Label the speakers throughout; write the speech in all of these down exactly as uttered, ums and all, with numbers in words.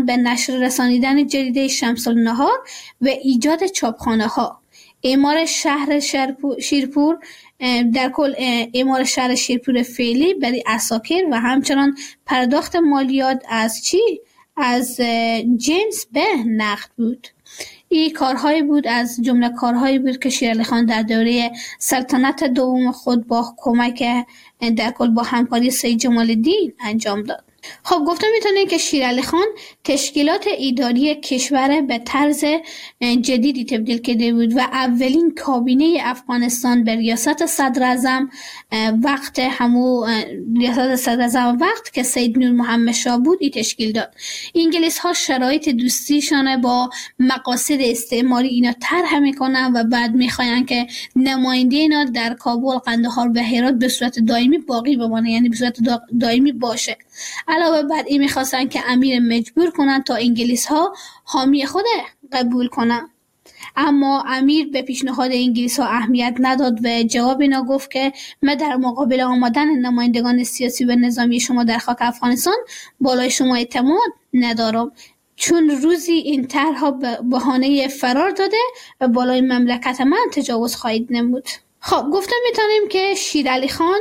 Speaker 1: به نشر رسانیدن جریده شمس النهار و ایجاد چاپخانه ها، اعمار شهر شیرپور، در کل اعمار شهر شیرپور فعلی برای عساکر و همچنان پرداخت مالیات از چی؟ از جنس به نقد بود. این کارهایی بود از جمله کارهایی بود که شیر علی خان در دوره سلطنت دوم خود با کمک در کل با همکاری سید جمال الدین انجام داد. خب گفته میتونه که شیر علی خان تشکیلات اداری کشور به طرز جدیدی تبدیل کرده بود و اولین کابینه افغانستان به ریاست صدر اعظم وقت همو ریاست صدر اعظم وقت که سید نور محمد شاه بود ای تشکیل داد. انگلیس ها شرایط دوستیشان با مقاصد استعماری اینا طرح میکنن و بعد میخواین که نماینده اینا در کابل، قندهار و هرات به صورت دائمی باقی بمانه، یعنی به صورت دائمی باشه. علاوه بر این میخواستن که امیر مجبور کنن تا انگلیس ها حامی خود قبول کنن، اما امیر به پیشنهاد انگلیس ها اهمیت نداد و جواب اینا گفت که من در مقابل آمدن نمایندگان سیاسی و نظامی شما در خاک افغانستان بالای شما اعتماد ندارم، چون روزی این طرح‌ها به بهانه فرار داده و بالای مملکت من تجاوز خواهید نمود. خب گفتم میتونیم که شیر علی خان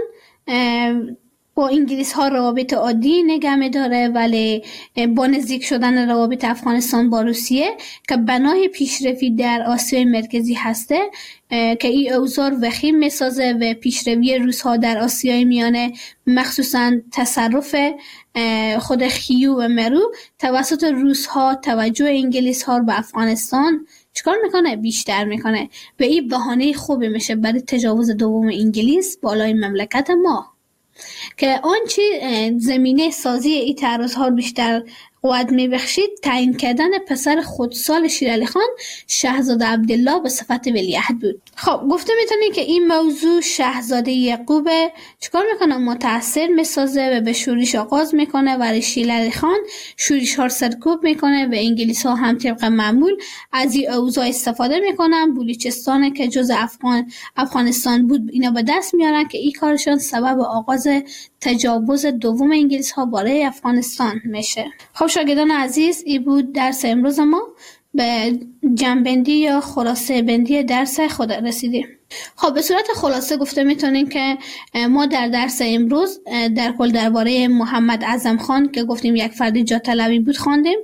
Speaker 1: با انگلیس ها روابط عادی نگه می‌داره، ولی با نزدیک شدن روابط افغانستان با روسیه که بنای پیشرفتی در آسیای مرکزی هسته که این اوضاع وخیم میسازه و پیشروی روس ها در آسیای میانه مخصوصا تصرف خود خیو و مرو توسط روس ها توجه انگلیس ها به افغانستان چیکار میکنه؟ بیشتر میکنه و این بهانه خوبی میشه برای تجاوز دوم انگلیس بالای مملکت ما، که آنچه زمینه سازی این تعرض‌ها بیشتر قوت می‌بخشید تعیین کردن پسر خودسال شیر علی خان شاهزاده عبدالله به صفت ولیعهد بود. خب گفته میتونید که این موضوع شاهزاده یعقوب چیکار میکنه؟ متأثر میسازه و به شورش آغاز میکنه و شیر علی خان شورش ها سرکوب میکنه و انگلیس ها هم طبق معمول از این اوضاع استفاده میکنن. بلوچستان که جز افغان افغانستان بود اینا به دست میارن که این کارشون سبب آغاز تجاوز دوم انگلیس ها بالای افغانستان میشه. خب شاگردان عزیز، این بود درس امروز ما. به جنبندی یا خلاصه بندی درس خود رسیدیم. خب به صورت خلاصه گفته میتونیم که ما در درس امروز در کل درباره محمد اعظم خان که گفتیم یک فرد جا طلبی بود خواندیم.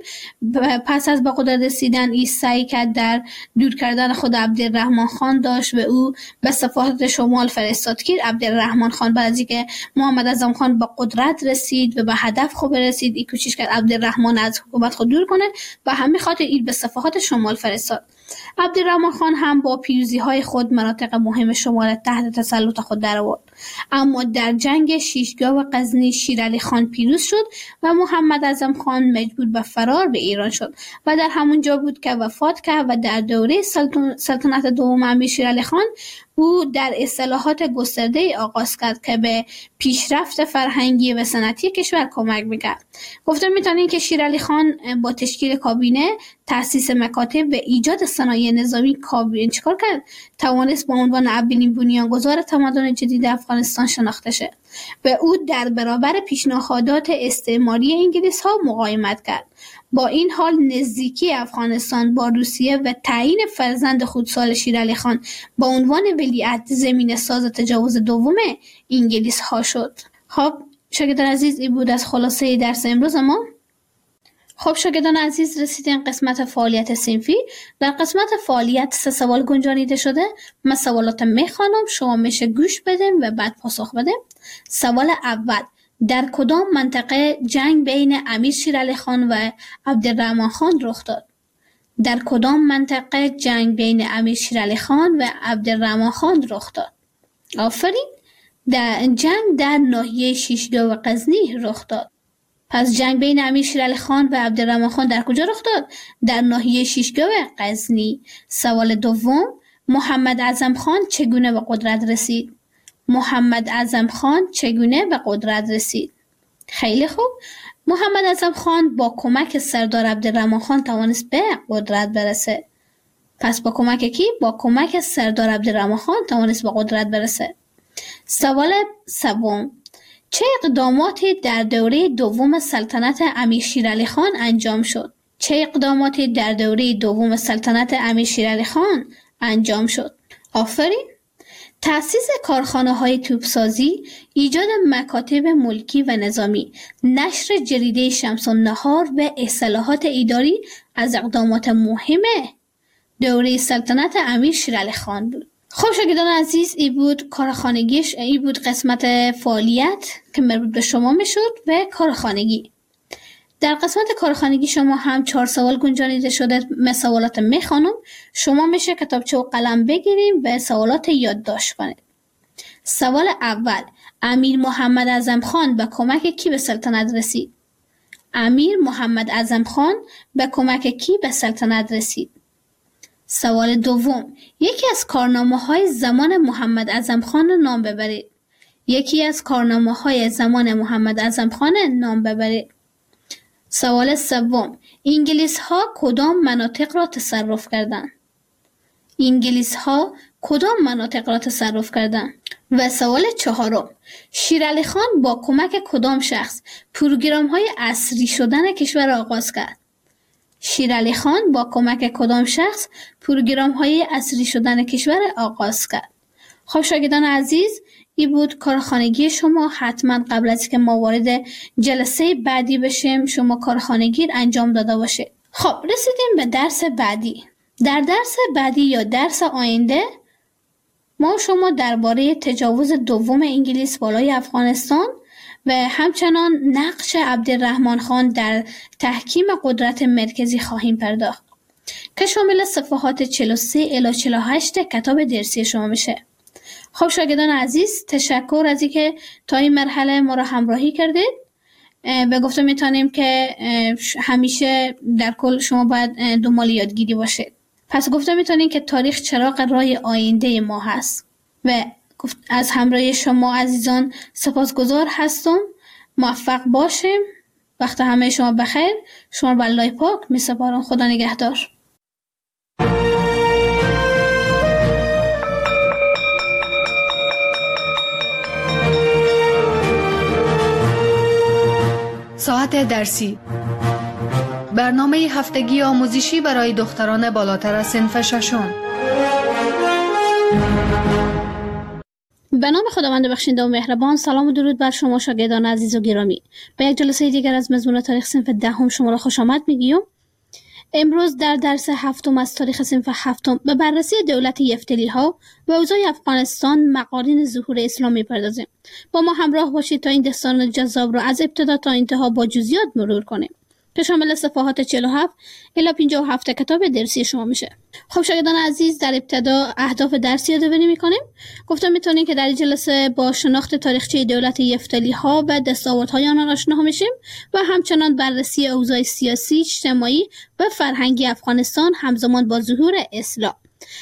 Speaker 1: پس از به قدرت رسیدن این سعی کرد در دور کردن خود عبدالرحمن خان داشت و او به صفحات شمال فرستاد که عبدالرحمن خان بعد از اینکه محمد اعظم خان به قدرت رسید و به هدف خوب رسید این کوشش کرد عبدالرحمن از حکومت خود دور کنه و همین خاطر این به صفحات شمال فرستاد. عبدالرحمن خان هم با پیروزی های خود مناطق مهم شمال تحت تسلط خود درآورد، اما در جنگ شیشگاه و غزنی شیر علی خان پیروز شد و محمد اعظم خان مجبور به فرار به ایران شد و در همون جا بود که وفات کرد و در دوره سلطنت دوم امیر شیر علی خان او در اصلاحات گسترده آغاز کرد که به پیشرفت فرهنگی و صنعتی کشور کمک میکرد. گفته میتونیم که شیر علی خان با تشکیل کابینه، تأسیس مکاتب و ایجاد صنایع نظامی کابینه چیکار کرد؟ توانست با عنوان اولین بنیانگذار تمدن جدید افغانستان شناخته شد و او در برابر پیشنهادات استعماری انگلیس ها مقاومت کرد. با این حال نزدیکی افغانستان با روسیه و تعیین فرزند خودسال شیر علی خان با عنوان ولیعهد زمین ساز تجاوز دوم انگلیس ها شد. خب شاگردان عزیز، این بود از خلاصه درس امروز ما. خب شاگردان عزیز، رسیدیم قسمت فعالیت صنفی. در قسمت فعالیت سه سوال گنجانیده شده. من سوالات میخوانم، شما میشه گوش بدین و بعد پاسخ بدین. سوال اول: در کدام منطقه جنگ بین امیر شیر علی خان و عبدالرحمن خان رخ داد؟ در کدام منطقه جنگ بین امیر شیر علی خان و عبدالرحمن خان رخ داد؟ آفرین. در جنگ در ناحیه شیشگاه و غزنی رخ داد. پس جنگ بین امیر شیر علی خان و عبدالرحمن خان در کجا رخ داد؟ در ناحیه شیشگاه و غزنی. سوال دوم: محمد اعظم خان چگونه به قدرت رسید؟ محمد اعظم خان چگونه به قدرت رسید؟ خیلی خوب. محمد اعظم خان با کمک سردار عبدالرحمن خان توانست به قدرت برسه. پس با کمک کی؟ با کمک سردار عبدالرحمن خان توانست به قدرت برسه. سوال سوم: چه اقداماتی در دوره دوم سلطنت امیر شیرعلی خان انجام شد؟ چه اقداماتی در دوره دوم سلطنت امیر شیرعلی خان انجام شد؟ آفرین. تأسیس کارخانه‌های توپسازی، ایجاد مکاتب ملکی و نظامی، نشر جریده شمس النهار و اصلاحات اداری از اقدامات مهم دوره سلطنت امیر شیرعلی خان بود. خب شاگردان عزیز، ای بود کارخانگیش، ای بود قسمت فعالیت که مربوط به شما میشد و کارخانگی. در قسمت کارخانگی شما هم چهار سوال گنجانیده شده. من سوالات میخوانم، شما میشه کتابچه و قلم بگیریم و سوالات یادداشت کنید. سوال اول: امیر محمد اعظم خان به کمک کی به سلطنت رسید؟ امیر محمد اعظم خان به کمک کی به سلطنت رسید؟ سوال دوم: یکی از کارنامه‌های زمان محمد اعظم خان نام ببرید. یکی از کارنامه‌های زمان محمد اعظم خان نام ببرید. سوال سوم: انگلیس ها کدام مناطق را تصرف کردند؟ انگلیس ها کدام مناطق را تصرف کردند؟ و سوال چهارم: شیرعلی خان با کمک کدام شخص پروگرام های عصری شدن کشور را آغاز کرد؟ شیرعلی خان با کمک کدام شخص پروگرام های عصری شدن کشور آغاز کرد؟ خب شاگردان عزیز، این بود کارخانگی شما. حتما قبل از که ما وارد جلسه بعدی بشیم شما کارخانگی انجام داده باشید. خب رسیدیم به درس بعدی. در درس بعدی یا درس آینده ما شما درباره تجاوز دوم انگلیس بالای افغانستان و همچنان نقش عبدالرحمن خان در تحکیم قدرت مرکزی خواهیم پرداخت که شامل صفحات چهل و سه الی چهل و هشت کتاب درسی شما میشه. خب شاگردان عزیز، تشکر از اینکه تا این مرحله ما را همراهی کردید و گفته میتونیم که همیشه در کل شما باید دنبال یادگیری باشید. پس گفته میتونیم که تاریخ چراغ راه آینده ما هست و از همراهی شما عزیزان سپاسگزار هستم. موفق باشیم. وقت همه شما بخیر. شما به الله پاک میسپارم. خدا نگهدار.
Speaker 2: ساعت درسی، برنامه هفتگی آموزشی برای دختران بالاتر از صنف ششم.
Speaker 1: به نام خداوند بخشنده و مهربان. سلام و درود بر شما شاگردان عزیز و گرامی. به یک جلسه دیگر از مضمون تاریخ صنف دهم شما را خوش آمد میگیم. امروز در درس هفتم از تاریخ صنف هفتم به بررسی دولت یفتلی ها و اوضاع افغانستان مقارن ظهور اسلام میپردازیم. با ما همراه باشید تا این داستان جذاب را از ابتدا تا انتها با جزئیات مرور کنیم که شامل صفحات چهل و هفت الی پنجاه و هفت کتاب درسی شما میشه. خب شاگردان عزیز، در ابتدا اهداف درسی یادآوری میکنیم. گفتم میتونیم که در این جلسه با شناخت تاریخچه دولت یفتلی ها و دستاوردهای آنها آشنا میشیم و همچنان بررسی اوضاع سیاسی، اجتماعی و فرهنگی افغانستان همزمان با ظهور اسلام،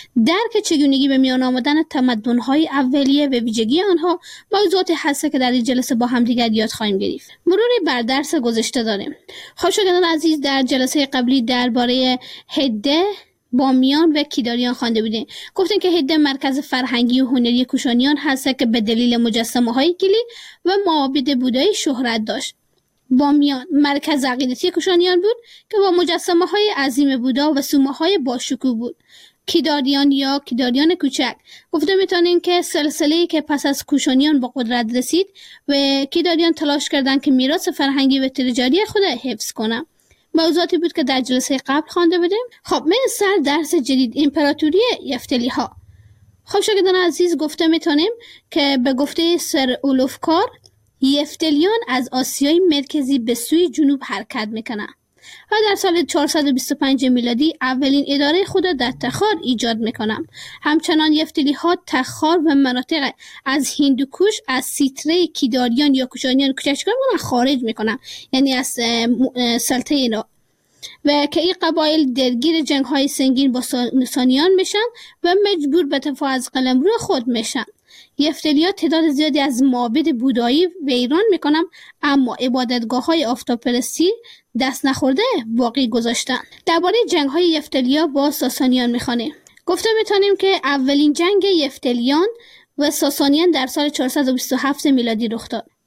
Speaker 1: درک چگونگی به میان آمدن تمدن‌های اولیه و ویژگی آنها، موضوعاتی هست که در این جلسه با هم دیگر یاد خواهیم گرفت. مروری بر درس گذشته داریم. خب شاگردان عزیز، در جلسه قبلی درباره هده، بامیان و کیداریان خوانده بودیم. گفتیم که هده مرکز فرهنگی و هنری کوشانیان هست که به دلیل مجسمه‌های گلی و معابد بودایی شهرت داشت. بامیان مرکز عقیدتی کوشانیان بود که با مجسمه‌های عظیم بودا و سومه‌های باشکوه بود. کیداریان یا کیداریان کوچک گفته میتونیم که سلسله‌ای که پس از کوشانیان به قدرت رسید و کیداریان تلاش کردند که میراث فرهنگی و تجاری خود حفظ کنند. موضوعاتی بود که در جلسه قبل خوانده بودیم. خب من سر درس جدید، امپراتوری یفتلی ها. خب شاگردان عزیز، گفته میتونیم که به گفته سر اولوفکار یفتلیان از آسیای مرکزی به سوی جنوب حرکت میکنند و در سال چهارصد و بیست و پنج میلادی اولین اداره خود در تخار ایجاد میکنند. همچنان یفتلی ها تخار و مناطق از هندوکوش از سیطره کیداریان یا کوشانیان کوچکتر خارج میکنند، یعنی از سلطه اینا، و که این قبایل درگیر جنگ های سنگین با ساسانیان میشن و مجبور به دفاع از قلمرو خود میشن. یفتلی‌ها تعداد زیادی از معابد بودایی ویران میکنن، اما عبادتگاه های آفتاب‌پرستی دست نخورده باقی گذاشتن. درباره جنگ های یفتلی‌ها با ساسانیان میخوانیم. گفته میتونیم که اولین جنگ یفتلیان و ساسانیان در سال چهارصد و بیست و هفت میلادی رخ داد.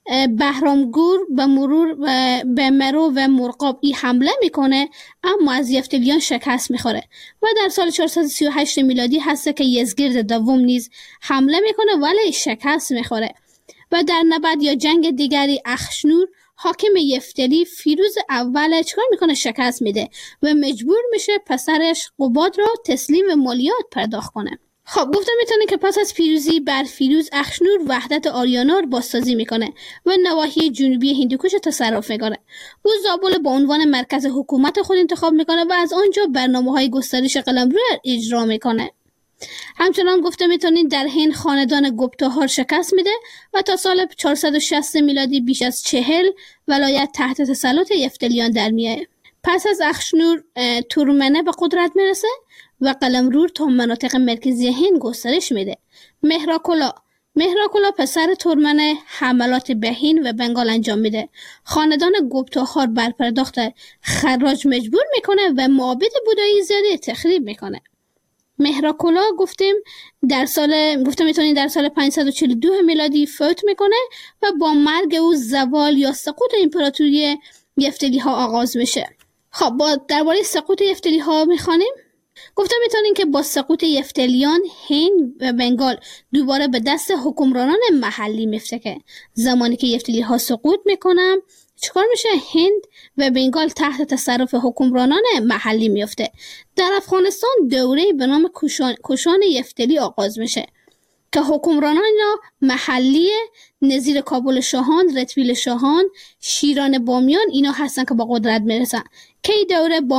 Speaker 1: بهرامگور به مرور به مرو و مرغاب ای حمله میکنه، اما از یفتلیان شکست میخوره و در سال چهارصد و سی و هشت میلادی هست که یزگرد دوم نیز حمله میکنه ولی شکست میخوره و در نبرد یا جنگ دیگری اخشنور حاکم یفتلی فیروز اول چکار میکنه؟ شکست میده و مجبور میشه پسرش قباد را تسلیم مالیات پرداخت کنه. خب گفتم میتونه که پس از پیروزی بر فیروز اخشنور وحدت آریانا رو بازسازی میکنه و نواحی جنوبی هندوکش تصرف میکنه. او زابل با عنوان مرکز حکومت خود انتخاب میکنه و از آنجا برنامه‌های گسترش قلمرو اجرا میکنه. همچنان گفته میتونید در هند خاندان گپتاها شکست میده و تا سال چهارصد و شصت میلادی بیش از چهل ولایت تحت تسلط یفتلیان در میاد. پس از اخشنور تورمنه به قدرت میرسه و قلمرو تا مناطق مرکزی هند گسترش میده. مهراکلا مهراکلا پسر تورمنه حملات به هند و بنگال انجام میده. خاندان گپتاها بر پرداخت خراج مجبور میکنه و معابد بودایی زیادی تخریب میکنه. مهراکلا گفتیم در سال گفتم میتونید در سال پانصد و چهل و دو میلادی فوت میکنه و با مرگ او زوال یا سقوط امپراتوری یفتلی ها آغاز میشه. خب با درباره سقوط یفتلی ها میخوانیم. گفتم میتونین که با سقوط یفتلیان هند و بنگال دوباره به دست حکمرانان محلی میفته. زمانی که یفتلی ها سقوط میکنن چیکار میشه؟ هند و بنگال تحت تصرف حکمرانان محلی میفته. در افغانستان دوره به نام کشان, کشان یفتلی آغاز میشه که حکمرانان محلی نظیر کابل شاهان، رتویل شاهان، شیران بامیان اینا هستن که با قدرت میرسن که این دوره با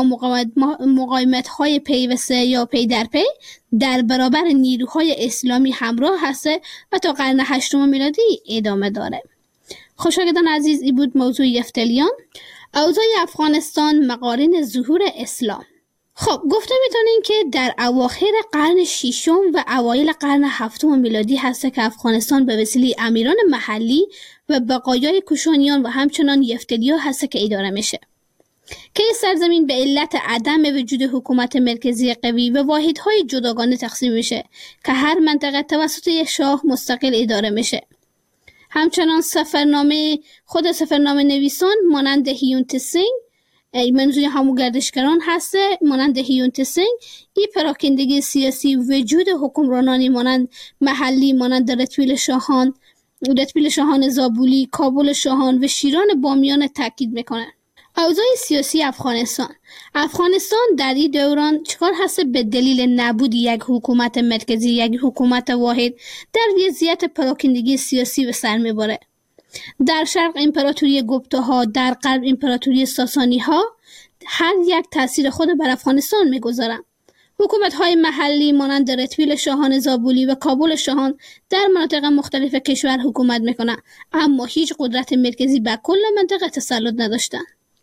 Speaker 1: مقاومت های پیوسته یا پی در پی در برابر نیروهای اسلامی همراه هسته و تا قرن هشتم میلادی ادامه داره. خوشاگدان عزیز، این بود موضوع یفتلیان. اوضاع افغانستان مقارن ظهور اسلام. خب گفته میتونین که در اواخر قرن ششم و اوایل قرن هفتم میلادی هست که افغانستان به وسیله امیران محلی و بقایای کوشانیان و همچنان یفتلی‌ها هست که اداره میشه که این سرزمین به علت عدم وجود حکومت مرکزی قوی و واحدهای جداگانه تقسیم میشه که هر منطقه توسط یک شاه مستقل اداره میشه. همچنان سفرنامه خود سفرنامه نویسان مانند هیونت سینگ، منظور همون گردشگران هسته مانند هیونت سینگ، این پراکندگی سیاسی وجود حکمرانانی مانند محلی مانند رتویل شاهان رتویل شاهان زابولی، کابل شاهان و شیران بامیان تاکید میکنه. اوضاع سیاسی افغانستان افغانستان در این دوران چکار هست؟ به دلیل نبود یک حکومت مرکزی، یک حکومت واحد، در وضعیت پراکندگی سیاسی به سر میبره. در شرق امپراتوری گپتاها، در غرب امپراتوری ساسانی ها هر یک تاثیر خود بر افغانستان میگذارن. حکومت های محلی مانند رتویل شاهان زابولی و کابل شاهان در مناطق مختلف کشور حکومت میکنن، اما هیچ قدرت مرکزی بر کل منطقه تسلط نداشتن.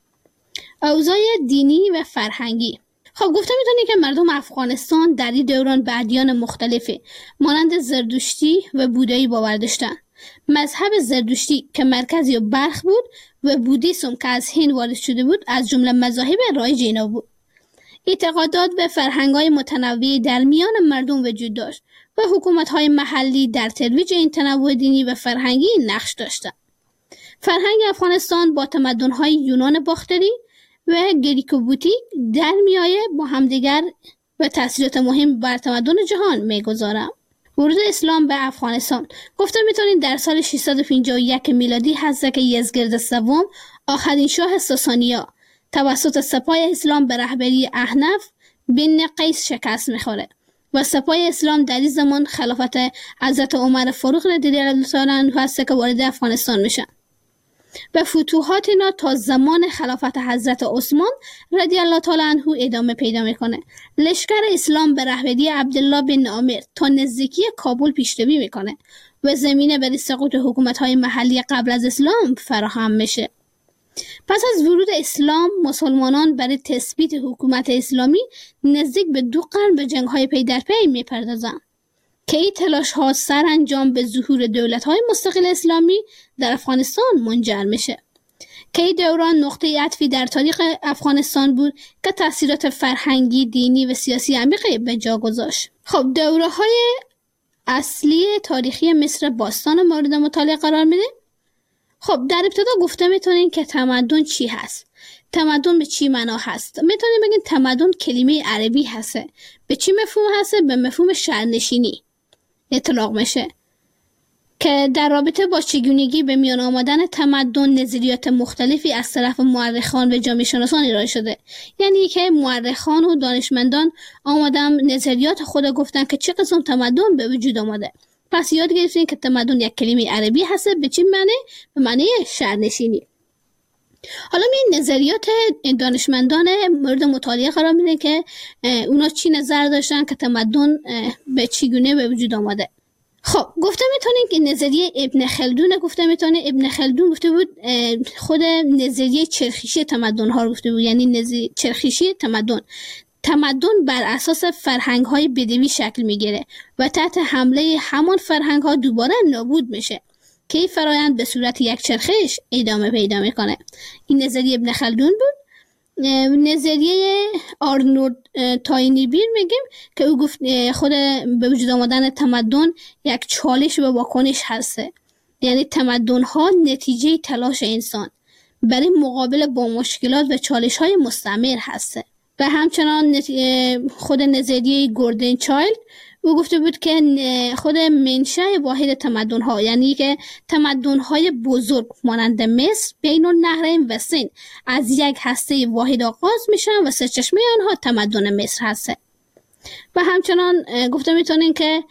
Speaker 1: اوضاع دینی و فرهنگی. خب گفته میتونی که مردم افغانستان در این دوران به ادیان مختلفی مانند زردشتی و بودایی باور داشتن. مذهب زردشتی که مرکزی و برخ بود و بودیسم که از هند وارد شده بود از جمله مذاهب رایج اینا بود. اعتقادات و فرهنگ‌های متنوعی در میان مردم وجود داشت و حکومت‌های محلی در ترویج این تنوع دینی و فرهنگی نقش داشتند. فرهنگ افغانستان با تمدن‌های یونان باختری و گریکوبوتیک در میایه با همدیگر و تأثیرات مهم بر تمدن جهان میگذارند. ورود اسلام به افغانستان. گفته میتونید در سال ششصد و پنجاه و یک میلادی هست که یزگرد سوم آخرین شاه ساسانیا توسط سپاه اسلام به رهبری احنف بن قیس شکست میخوره و سپاه اسلام در این زمان خلافت حضرت عمر فاروق رضی الله تعالی عنه هست که وارد افغانستان میشن. به فتوحات اینا تا زمان خلافت حضرت عثمان رضی الله تعالی عنه ادامه پیدا میکنه. لشکر اسلام به رهبری عبدالله بن عامر تا نزدیکی کابل پیشروی میکنه و زمینه برای سقوط حکومت‌های محلی قبل از اسلام فراهم میشه. پس از ورود اسلام مسلمانان برای تثبیت حکومت اسلامی نزدیک به دو قرن به جنگ‌های پی در پی میپردازند که این تلاش ها سرانجام به ظهور دولت های مستقل اسلامی در افغانستان منجر میشه که این دوران نقطه عطفی در تاریخ افغانستان بود که تاثیرات فرهنگی، دینی و سیاسی عمیقی به جا گذاشت. خب دوره های اصلی تاریخی مصر باستان مورد مطالعه قرار میده. خب در ابتدا گفته میتونین که تمدن چی هست؟ تمدن به چی معنا هست؟ میتونین بگین تمدن کلمه عربی هسته. به چی مفهوم هسته؟ به مفهوم شهرنشینی اطلاق میشه که در رابطه با چگونگی به میان آمدن تمدن نظریات مختلفی از طرف مورخان و جامعه شناسان ارائه شده. یعنی که مورخان و دانشمندان آمدن نظریات خود گفتن که چه قسم تمدن به وجود آمده. پس یاد گرفتین که تمدن یک کلمه عربی هست. به چی معنی؟ به معنی شهرنشینی. حالا می نظریات دانشمندان مورد مطالعه قرار میده که اونا چی نظر داشتن که تمدن به چگونه به وجود آمده. خب گفته میتونین که نظریه ابن خلدون گفته میتونه ابن خلدون گفته بود خود نظریه چرخشی تمدن ها رو گفته بود. یعنی نظریه چرخشی تمدن تمدن بر اساس فرهنگ های بدوی شکل میگیره و تحت حمله همان فرهنگ ها دوباره نابود میشه که این فرایند به صورت یک چرخش ادامه پیدا میکنه. این نظریه ابن خلدون بود. نظریه آرنولد تاینیبیر میگیم که او گفت خود به وجود آمدن تمدن یک چالش و واکنش هسته. یعنی تمدن ها نتیجه تلاش انسان برای مقابله با مشکلات و چالش های مستمر هسته. و همچنان خود نظریه گوردن چایلد او گفته بود که خود منشأ واحد تمدن ها، یعنی که تمدن های بزرگ مانند مصر، بین النهرین و سین از یک هسته واحد آغاز میشن و سرچشمه آنها تمدن مصر هسته. و همچنان گفته میتونین که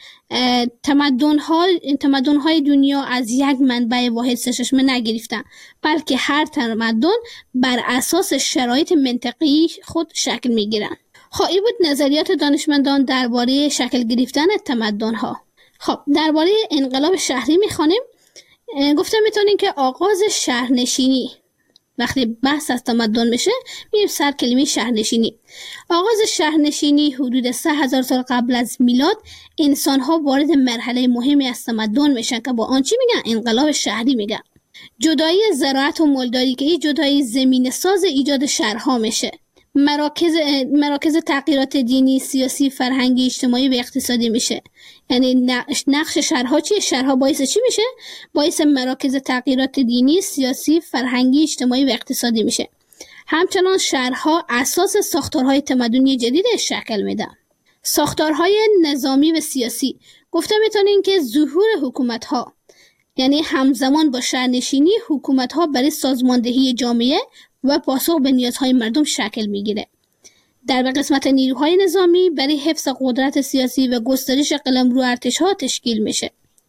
Speaker 1: تمدن ها تمدن های دنیا از یک منبع واحد سرچشمه نگرفتن، بلکه هر تمدن بر اساس شرایط منطقی خود شکل میگیرن. خب این بود نظریات دانشمندان درباره شکل گرفتن تمدن ها. خب درباره انقلاب شهری میخوانیم. گفته میتونین که آغاز شهرنشینی، وقتی بحث از تمدن میشه میریم سر کلمه شهرنشینی. آغاز شهرنشینی حدود سه هزار سال قبل از میلاد انسان ها وارد مرحله مهمی از تمدن میشن که با آن چی میگن؟ انقلاب شهری میگن. جدایی زراعت و مالداری که این جدایی زمین ساز ایجاد شهرها میشه. مراکز مراکز تغییرات دینی، سیاسی، فرهنگی، اجتماعی و اقتصادی میشه. یعنی نقش شهرها چیه؟ شهرها باعث چی میشه؟ باعث مراکز تغییرات دینی، سیاسی، فرهنگی، اجتماعی و اقتصادی میشه. همچنان شهرها اساس ساختارهای تمدنی جدید شکل میدن. ساختارهای نظامی و سیاسی گفته میتونین که ظهور حکومت‌ها، یعنی همزمان با شهرنشینی حکومت‌ها برای سازماندهی جامعه و پاسخ به نیازهای مردم شکل میگیره. در قسمت نیروهای نظامی برای حفظ قدرت سیاسی و گسترش قلمرو ارتش‌ها تشکیل میشه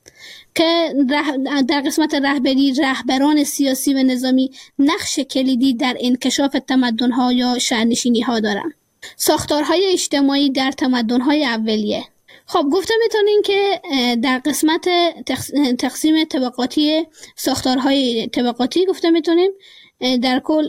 Speaker 1: که در قسمت رهبری رهبران سیاسی و نظامی نقش کلیدی در انکشاف تمدن‌ها یا شهرنشینی‌ها دارن. ساختارهای اجتماعی در تمدن‌های اولیه. خب گفته میتونین که در قسمت تقسیم طبقاتی ساختارهای طبقاتی گفته میتونیم در کل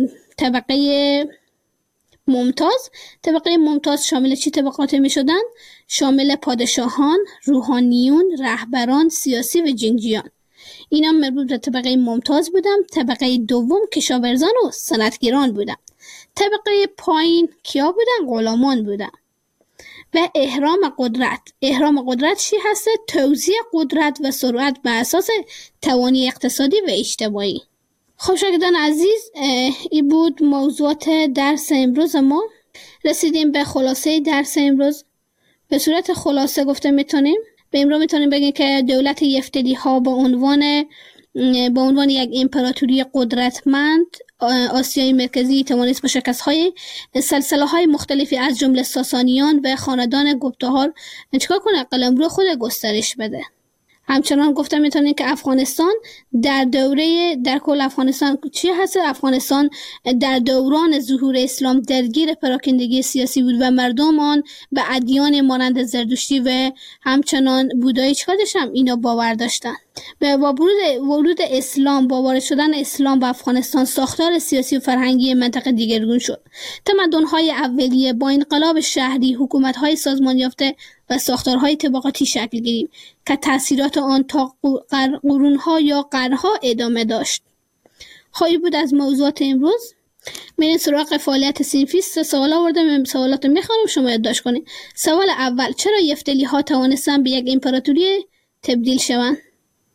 Speaker 1: طبقه ممتاز طبقه ممتاز شامل چی طبقاتی می شدن؟ شامل پادشاهان، روحانیون، رهبران سیاسی و جنگجویان. اینا مربوط به طبقه ممتاز بودن. طبقه دوم کشاورزان و صنعتگران بودن. طبقه پایین کیا بودن؟ غلامان بودن. و احرام قدرت. احرام قدرت چی هسته؟ توزیع قدرت و ثروت بر اساس توانی اقتصادی و اجتماعی. خب شاگردان عزیز، این بود موضوعات درس امروز ما. رسیدیم به خلاصه درس امروز. به صورت خلاصه گفته میتونیم به امروز میتونیم بگیم که دولت یفتلی ها با عنوان با عنوان یک امپراتوری قدرتمند آسیای مرکزی توانست با شکست های سلسله های مختلفی از جمله ساسانیان و خاندان گپتاهار چیکار کنه؟ قلمرو خود گسترش بده. همچنان گفته میتونیم که افغانستان در دوره در کل افغانستان چی هست؟ افغانستان در دوران ظهور اسلام درگیر پراکندگی سیاسی بود و مردم آن به ادیان مانند زرتشتی و همچنان بودایی چیکار داشتن؟ اینا باور داشتن. به با ورود ورود اسلام با وارد شدن اسلام به افغانستان ساختار سیاسی و فرهنگی منطقه دیگرگون شد. تمدن‌های اولیه با انقلاب شهری، حکومت‌های سازمان یافته و ساختارهای طبقاتی شکل گرفت که تأثیرات آن تا قرون‌ها یا قرن‌ها ادامه داشت. خواهی بود از موضوعات امروز. میرین سراغ فعالیت صنفی. سه سوال آوردم، سوالات میخوام شما یادداشت کنید. سوال اول: چرا یفتلی ها توانستن به یک امپراتوری تبدیل شوند؟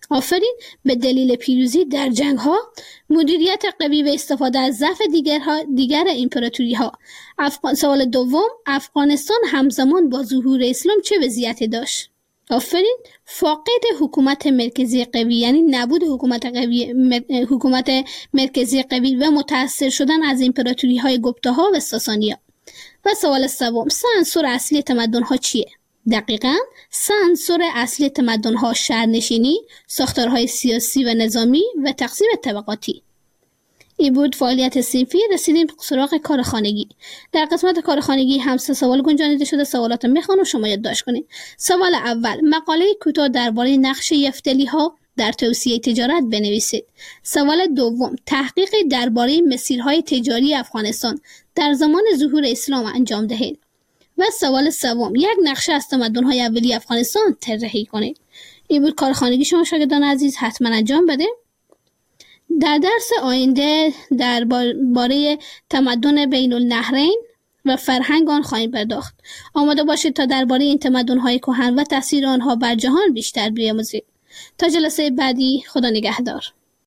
Speaker 1: آفرین به دلیل پیروزی در جنگ ها، مدیریت قوی و استفاده از ضعف دیگرها دیگر امپراتوری ها. افغان... سوال دوم، افغانستان همزمان با ظهور اسلام چه وضعیتی داشت؟ آفرین، فاقد حکومت مرکزی قوی، یعنی نبود حکومت قوی مر... حکومت مرکزی قوی و متأثر شدن از امپراتوری های گپتا ها و ساسانی ها. و سوال سوم، سه عنصر اصلی تمدن ها چیه؟ دقیقاً سه عنصر اصلی تمدن ها شهرنشینی، ساختارهای سیاسی و نظامی و تقسیم طبقاتی. این بود فعالیت صنفی. رسیدیم سراغ کار خانگی. در قسمت کار خانگی هم سه سوال گنجانیده شده. سوالات میخوام و شما یادداشت کنید. سوال اول، مقاله کوتاه درباره نقش یفتلی ها در توسعه تجارت بنویسید. سوال دوم، تحقیق درباره مسیرهای تجاری افغانستان در زمان ظهور اسلام انجام دهید. و سوال سوم، یک نقشه از تمدن‌های اولیه افغانستان طراحی کنید. این بود کار خانگی شما شاگردان عزیز، حتما انجام بده. در درس آینده درباره تمدن بین النهرین و فرهنگ آن خواهیم پرداخت. آماده باشید تا درباره این تمدن‌های کهن و تاثیر آنها بر جهان بیشتر بیاموزید. تا جلسه بعدی، خدا نگهدار.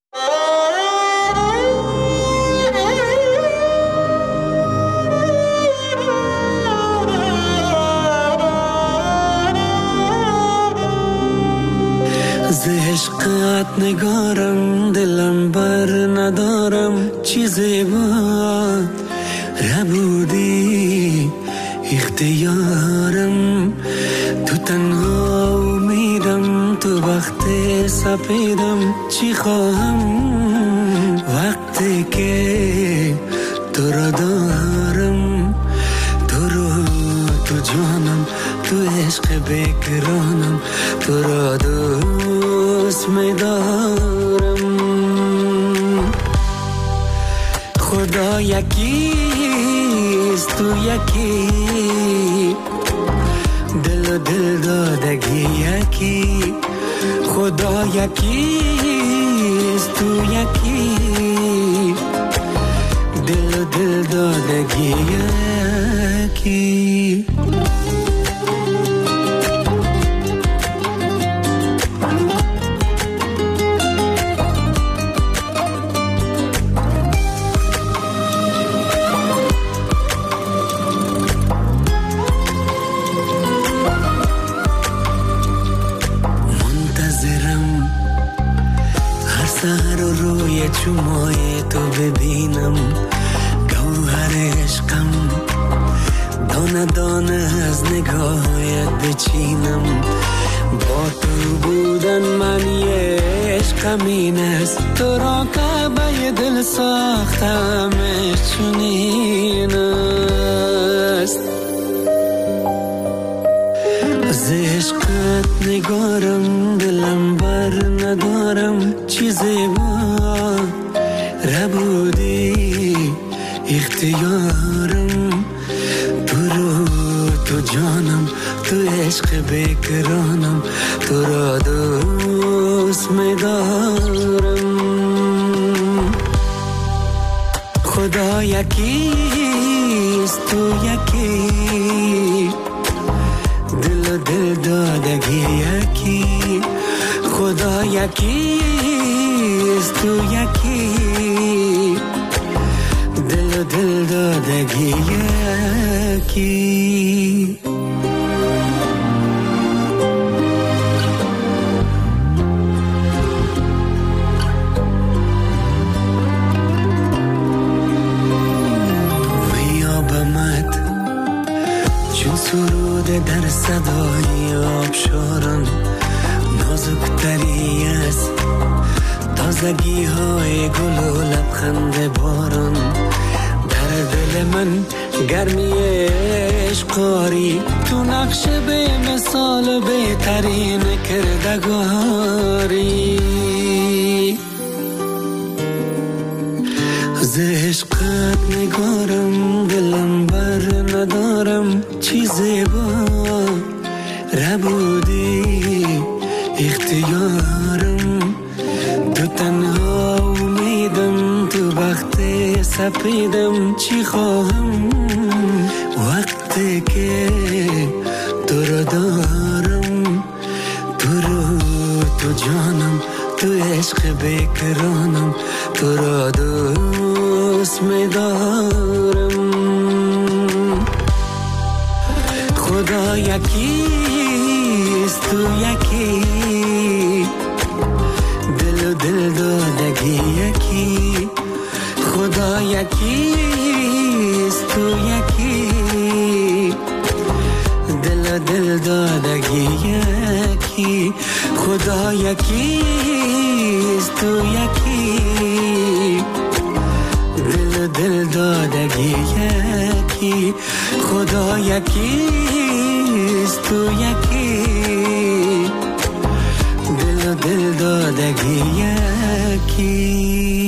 Speaker 3: ز عشقت نگارم، دلم بر ندارم، چیزی بود ربودی اختیارم. تو تنها امیدم، تو وقت سپیدم، چی خواهم وقتی که تو را دارم. تو رو تو جانم، تو عشق بکرانم، تو را دوست می‌دارم. خدا یکیست، تو یکی، دل و دل دادگی یکی. خدا یکیست، تو یکی، دل و دل دادگی یکی. چومای تو ببینم، گوهر عشقم، دانه دانه از نگاهت بچینم. با تو بودن من یه عشقم این است، تو را کعبه دل ساختمش چنین است. از عشقت نگارم، دلم بر ندارم، چیزی بود ربودی اختیارم. تو رو تو جانم، تو عشق بکرانم، تو را دوست می‌دارم. خدا یکیست، تو یکی، دل و دل دادگی یکی. خدا یکیست، تو یکی، دل و دل دادگی یکی. ویابمت چون سرود در صدای آبشاران، نازکتری است تازگی های گل و لبخند باران. در دل من گرمی عشقاری، تو نقش به مثال بهترین کردگاری. از عشقت نگارم، دلم بر ندارم، چیزی با ربودی اختیارم. تو تنها امیدم، تو وقت سپیدم، چی خواهم وقتی که تو را دارم. تو رو تو جانم، بیکرانم تو را دوست می‌دارم. خدا یکیست تو یکی، دل و دل دادگی یکی. خدا یکیست تو یکی، دل و دل دادگی یکی. خدا یکیست تو یکی، دل و دل دادگی یکی. خدا یکیست تو یکی، دل و دل دادگی یکی.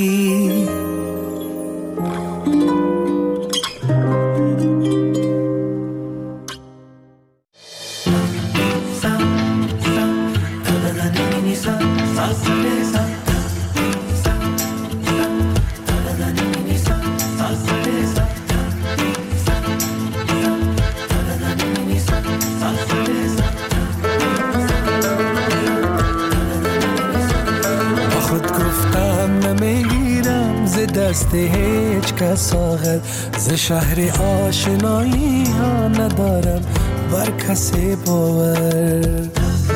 Speaker 4: دست هیچ کس آخر ز شهر آشنایی ها ندارم بر کسی باور.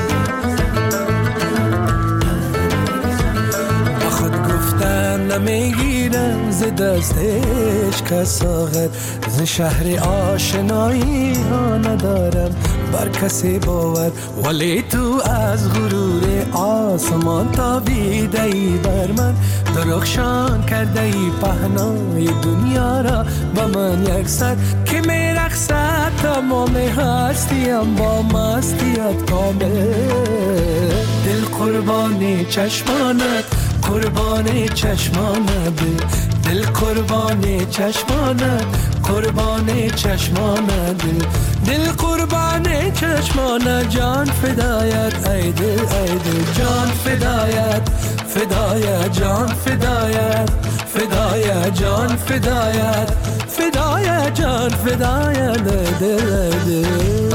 Speaker 4: با خود گفتن نمیگیرم ز دست هیچ کس آخر ز شهر آشنایی ها ندارم بر کسی باور. ولی تو از غرور آسمان تابیده ای بر من، درخشان کرده ای پهنای دنیا را با من یک سر که می رقصد تمام هستیم با مستیت کامل. دل قربان چشمانت، قربان چشمانت، دل قربان چشمانت، قربان چشمانت، دل قربان چشمانت. جان فدایت ای دل ای دل، جان فدایت فدایت، جان فدایت فدایت، جان فدایت فدایت، جان فدایت دل دل.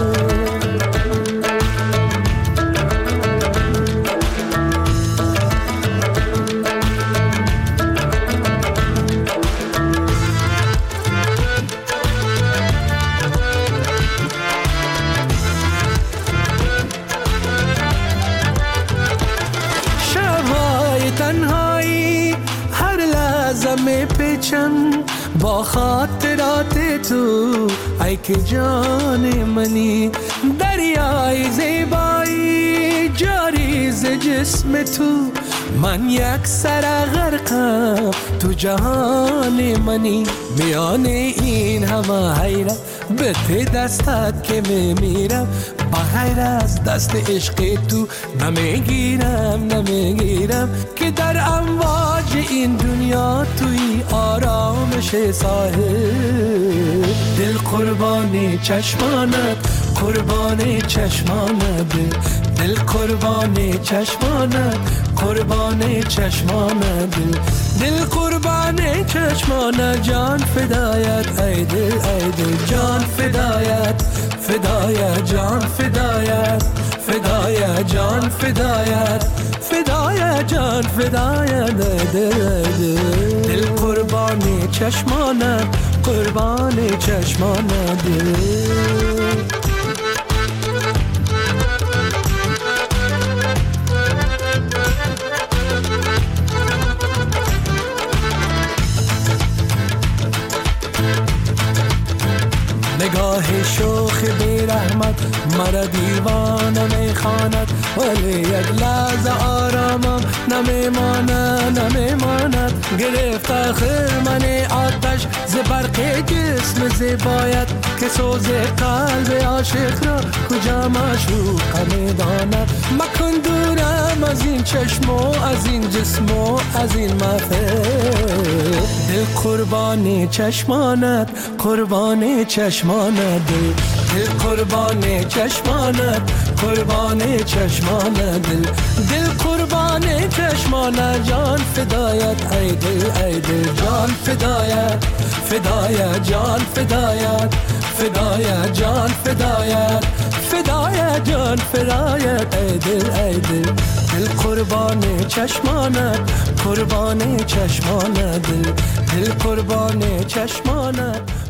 Speaker 4: با خاطرات تو ای که جان منی، دریای زیبایی جاری ز جسم تو. من یک سر غرقم تو جهان منی، میان این همه حیرت به ته دستت که میمیرم. بغیر از دست عشق تو نمیگیرم نمیگیرم که در امواج این دنیا توی آرامش ساحل. دل قربان چشمانت، قربان چشمانت، دل قربان چشمانت، قربان چشمانت، دل قربان چشمانت. جان فدایت ای دل ای دل، جان فدایت فدایت، جان فدایت فدایت، جان فدایت فدایت، جان فدایت دل دل. دل قربان چشمانت، قربان چشمانت. نگاه شوخ بی رحمت مرا دیوانه میخواند، ولی یک لحظه آرامم نمیماند نمیماند. گرفت آخر من آتش ز برق جسم زیبایت که سوز قلب عاشق را کجا معشوق میداند. مکن دورم از این چشم و از این جسم و از این محفل. دل قربان چشمانت، قربان چشمانت، دل قربان چشمانت، قربان چشمانت، دل قربان قربان چشمانت جان فدایت ای دل ای دل جان فدایت فدایت جان فدایت فدایت جان فدایت فدایت جان فدایت ای دل ای دل دل قربان چشمانت قربان چشمانت دل دل قربان چشمانت